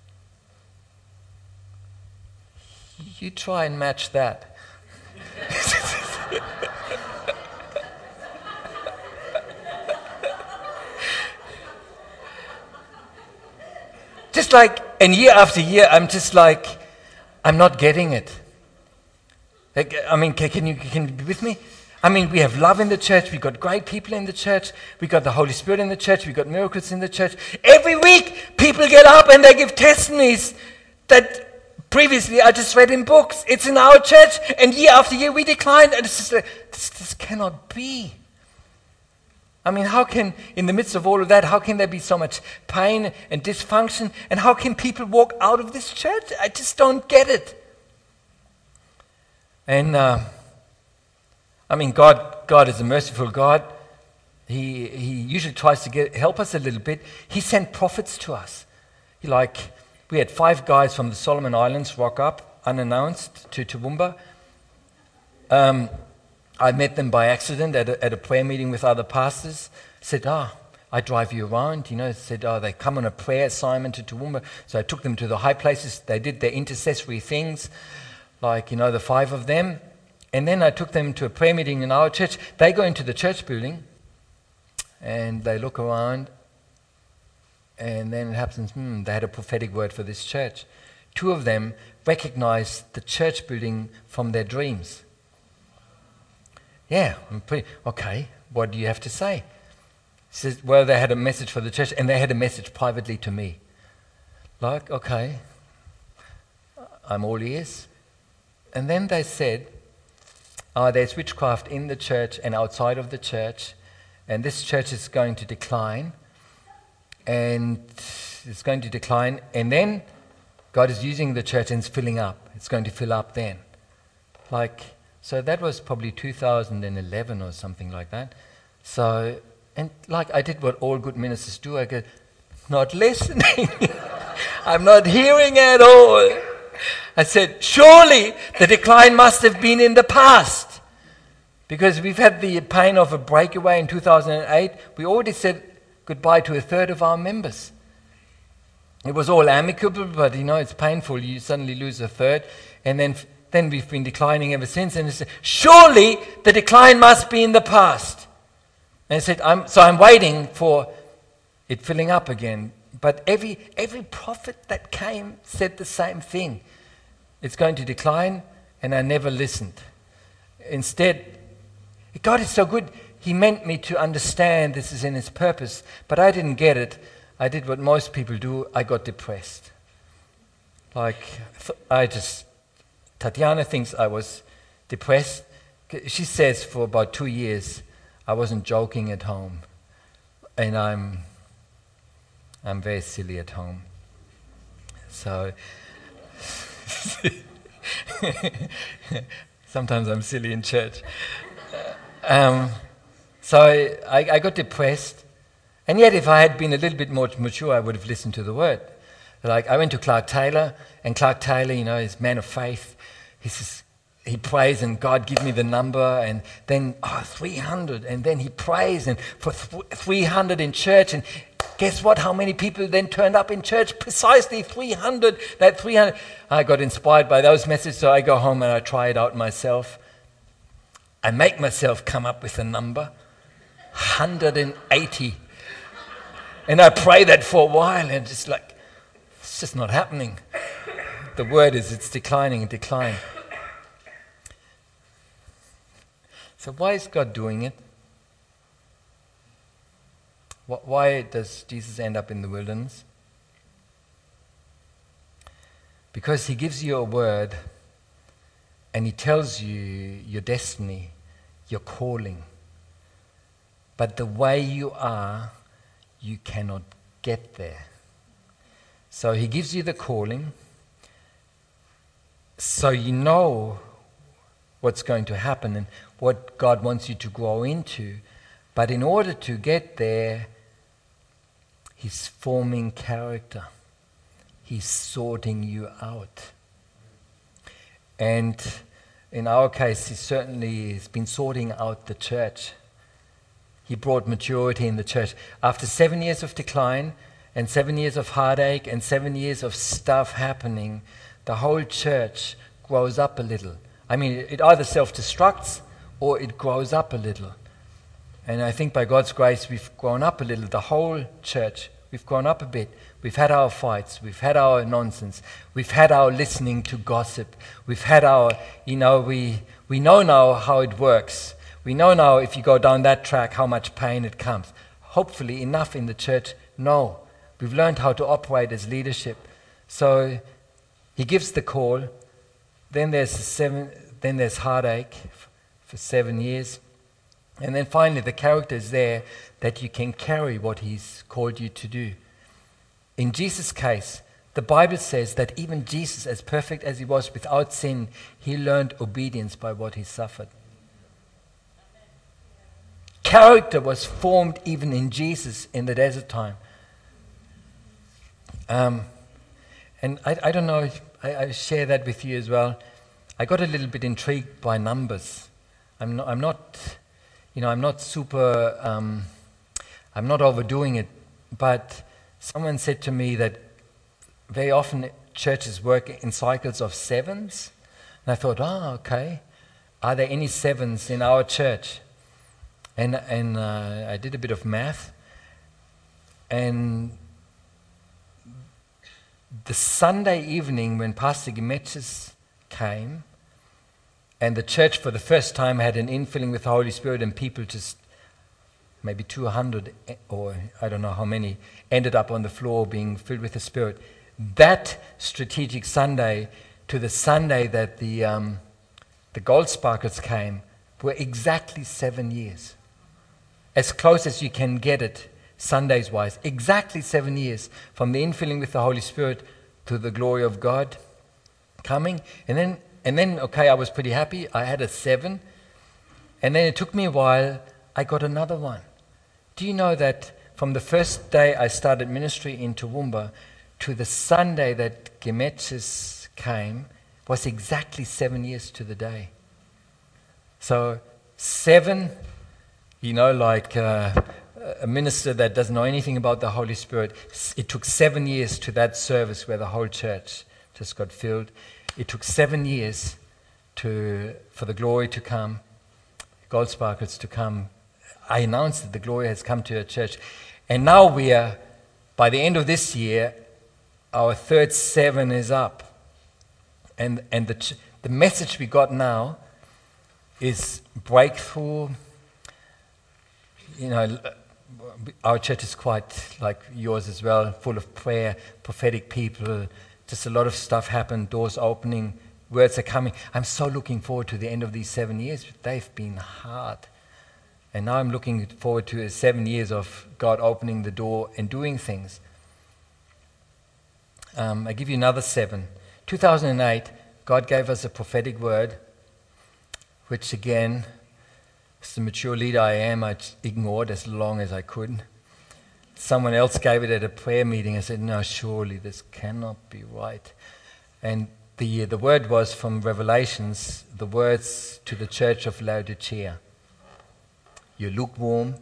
You try and match that. Just like, and year after year, I'm just like, I'm not getting it. Like, I mean, can, can you can you be with me? I mean, we have love in the church. We've got great people in the church. We've got the Holy Spirit in the church. We've got miracles in the church. Every week, people get up and they give testimonies that previously I just read in books. It's in our church, and year after year, we decline. And it's just like, this, this cannot be. I mean, how can, in the midst of all of that, how can there be so much pain and dysfunction? And how can people walk out of this church? I just don't get it. And, uh, I mean, God God is a merciful God. He he usually tries to get help us a little bit. He sent prophets to us. He like, we had five guys from the Solomon Islands rock up, unannounced, to Toowoomba. Um... I met them by accident at a, at a prayer meeting with other pastors. Said, ah, oh, I drive you around. You know, said, oh, they come on a prayer assignment to Toowoomba. So I took them to the high places. They did their intercessory things, like, you know, the five of them. And then I took them to a prayer meeting in our church. They go into the church building, and they look around, and then it happens, hmm, they had a prophetic word for this church. Two of them recognized the church building from their dreams. Yeah, I'm pretty, okay, what do you have to say? He says, well, they had a message for the church, and they had a message privately to me. Like, okay, I'm all ears. And then they said, oh, there's witchcraft in the church and outside of the church, and this church is going to decline, and it's going to decline, and then God is using the church and it's filling up. It's going to fill up then. Like, so that was probably two thousand eleven or something like that. So, and like I did what all good ministers do, I go, not listening. I'm not hearing at all. I said, surely the decline must have been in the past. Because we've had the pain of a breakaway in two thousand eight. We already said goodbye to a third of our members. It was all amicable, but you know, it's painful. You suddenly lose a third. And then, then we've been declining ever since. And I said, surely the decline must be in the past. And I said, I'm, so I'm waiting for it filling up again. But every every prophet that came said the same thing. It's going to decline, and I never listened. Instead, God is so good. He meant me to understand this is in His purpose, but I didn't get it. I did what most people do. I got depressed. Like, I just, Tatiana thinks I was depressed. She says for about two years, I wasn't joking at home. And I'm, I'm very silly at home. So, sometimes I'm silly in church. Um, so I, I got depressed. And yet if I had been a little bit more mature, I would have listened to the word. Like, I went to Clark Taylor, and Clark Taylor, you know, is man of faith. He says, he prays, and God give me the number, and then, oh, three hundred, and then he prays, and for th- three hundred in church, and guess what? How many people then turned up in church? Precisely three hundred, that three hundred. I got inspired by those messages, so I go home and I try it out myself. I make myself come up with a number, one hundred eighty. And I pray that for a while, and it's like, it's just not happening. The word is, it's declining and decline. So why is God doing it? Why does Jesus end up in the wilderness? Because He gives you a word, and He tells you your destiny, your calling. But the way you are, you cannot get there. So He gives you the calling, so you know what's going to happen and what God wants you to grow into. But in order to get there, He's forming character. He's sorting you out. And in our case, He certainly has been sorting out the church. He brought maturity in the church. After seven years of decline and seven years of heartache and seven years of stuff happening, the whole church grows up a little. I mean, it either self-destructs or it grows up a little. And I think by God's grace, we've grown up a little. The whole church, we've grown up a bit. We've had our fights. We've had our nonsense. We've had our listening to gossip. We've had our, you know, we we know now how it works. We know now if you go down that track, how much pain it comes. Hopefully enough in the church. No. We've learned how to operate as leadership. So He gives the call. Then there's seven. Then there's heartache for seven years. And then finally the character is there that you can carry what He's called you to do. In Jesus' case, the Bible says that even Jesus, as perfect as He was without sin, He learned obedience by what He suffered. Character was formed even in Jesus in the desert time. Um, and I, I don't know, if I, I share that with you as well. I got a little bit intrigued by numbers. I'm not, I'm not you know, I'm not super, um, I'm not overdoing it, but someone said to me that very often churches work in cycles of sevens. And I thought, oh, okay. Are there any sevens in our church? And and uh, I did a bit of math, and the Sunday evening when Pastor Gemetjes came, and the church for the first time had an infilling with the Holy Spirit, and people just, maybe two hundred, or I don't know how many, ended up on the floor being filled with the Spirit. That strategic Sunday to the Sunday that the um, the Gold Sparkles came were exactly seven years. As close as you can get it, Sundays-wise. Exactly seven years from the infilling with the Holy Spirit to the glory of God coming. And then, and then, okay, I was pretty happy. I had a seven. And then it took me a while. I got another one. Do you know that from the first day I started ministry in Toowoomba to the Sunday that Gemetjes came, was exactly seven years to the day. So seven, you know, like uh, a minister that doesn't know anything about the Holy Spirit, it took seven years to that service where the whole church just got filled. It took seven years to for the glory to come, gold sparkles to come. I announced that the glory has come to our church. And now we are, by the end of this year, our third seven is up. And and the ch- the message we got now is breakthrough. You know, our church is quite like yours as well, full of prayer, prophetic people. Just a lot of stuff happened, doors opening, words are coming. I'm so looking forward to the end of these seven years. They've been hard. And now I'm looking forward to seven years of God opening the door and doing things. Um, I give you another seven. two thousand eight, God gave us a prophetic word, which again, as the mature leader I am, I ignored as long as I could. Someone else gave it at a prayer meeting. I said, no, surely this cannot be right. And the, the word was from Revelations, the words to the church of Laodicea. You're lukewarm.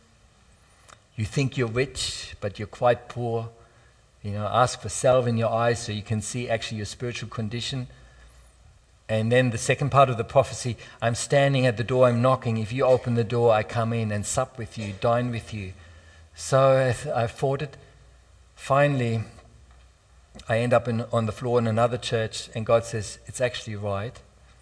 You think you're rich, but you're quite poor. You know, ask for salve in your eyes so you can see actually your spiritual condition. And then the second part of the prophecy, I'm standing at the door, I'm knocking. If you open the door, I come in and sup with you, dine with you. So I, th- I fought it. Finally, I end up in, on the floor in another church, and God says, it's actually right.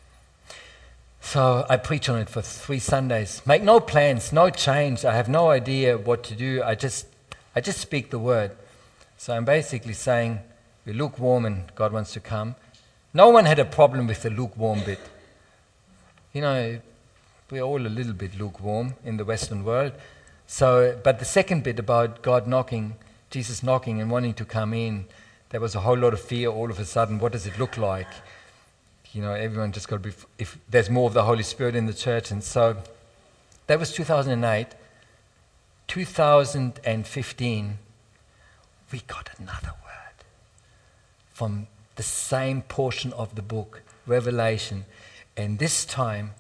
So I preach on it for three Sundays. Make no plans, no change. I have no idea what to do. I just, I just speak the word. So I'm basically saying, you're lukewarm and God wants to come. No one had a problem with the lukewarm bit. You know, we're all a little bit lukewarm in the Western world. So, but the second bit about God knocking, Jesus knocking and wanting to come in, there was a whole lot of fear all of a sudden. What does it look like? You know, everyone just got to be, if there's more of the Holy Spirit in the church. And so that was two thousand eight. two thousand fifteen, we got another word from the same portion of the book, Revelation. And this time,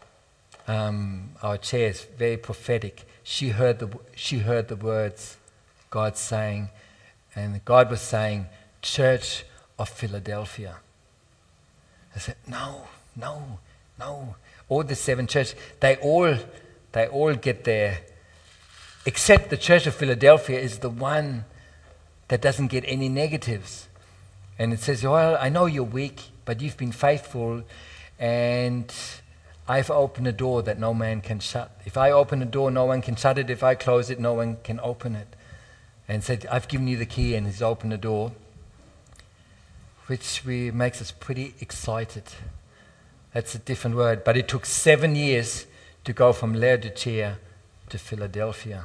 um, our chair is very prophetic. She heard the she heard the words God saying, and God was saying, Church of Philadelphia. I said, no, no, no. All the seven churches, they all, they all get there, except the Church of Philadelphia is the one that doesn't get any negatives. And it says, well, I know you're weak, but you've been faithful, and I've opened a door that no man can shut. If I open a door, no one can shut it. If I close it, no one can open it. And said, I've given you the key, and he's opened the door, which we, makes us pretty excited. That's a different word. But it took seven years to go from Laodicea to Philadelphia.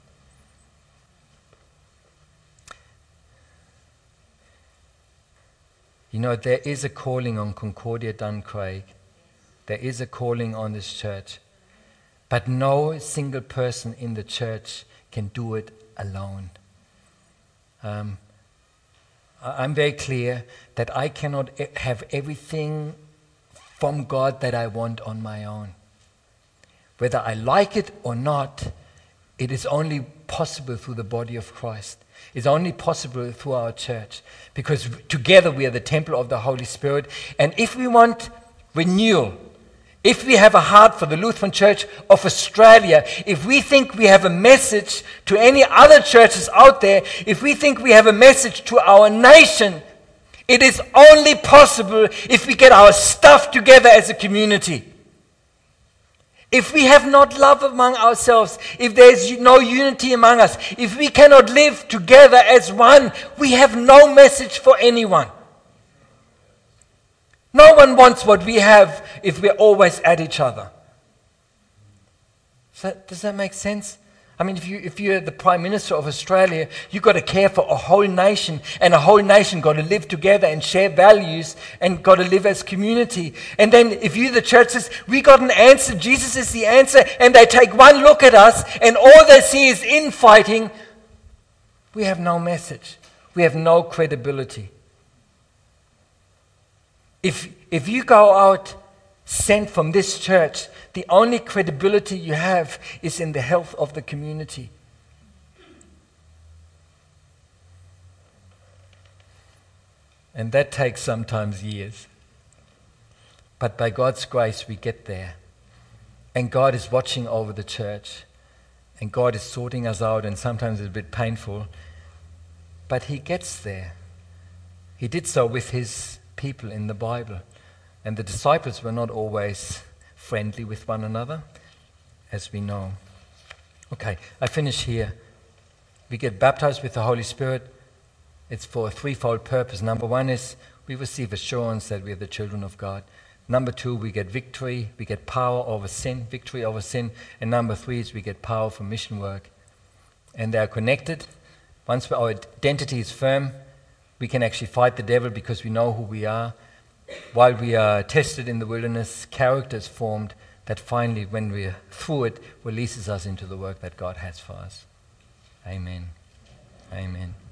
You know, there is a calling on Concordia Duncraig. There is a calling on this church. But no single person in the church can do it alone. Um, I'm very clear that I cannot have everything from God that I want on my own. Whether I like it or not, it is only possible through the body of Christ. It's only possible through our church. Because together we are the temple of the Holy Spirit. And if we want renewal, if we have a heart for the Lutheran Church of Australia, if we think we have a message to any other churches out there, if we think we have a message to our nation, it is only possible if we get our stuff together as a community. If we have not love among ourselves, if there is no unity among us, if we cannot live together as one, we have no message for anyone. No one wants what we have if we're always at each other. Does that, does that make sense? I mean, if, you, if you're the Prime Minister of Australia, you've got to care for a whole nation, and a whole nation got to live together and share values and got to live as community. And then if you, the church, says, we got an answer, Jesus is the answer, and they take one look at us and all they see is infighting, we have no message. We have no credibility. If, if you go out sent from this church, the only credibility you have is in the health of the community. And that takes sometimes years. But by God's grace, we get there. And God is watching over the church. And God is sorting us out, and sometimes it's a bit painful. But He gets there. He did so with His people in the Bible. And the disciples were not always friendly with one another, as we know. Okay, I finish here. We get baptized with the Holy Spirit. It's for a threefold purpose. Number one is we receive assurance that we are the children of God. Number two, we get victory. We get power over sin, victory over sin. And number three is we get power for mission work. And they are connected. Once our identity is firm, we can actually fight the devil because we know who we are. While we are tested in the wilderness, character is formed that finally, when we're through it, releases us into the work that God has for us. Amen. Amen.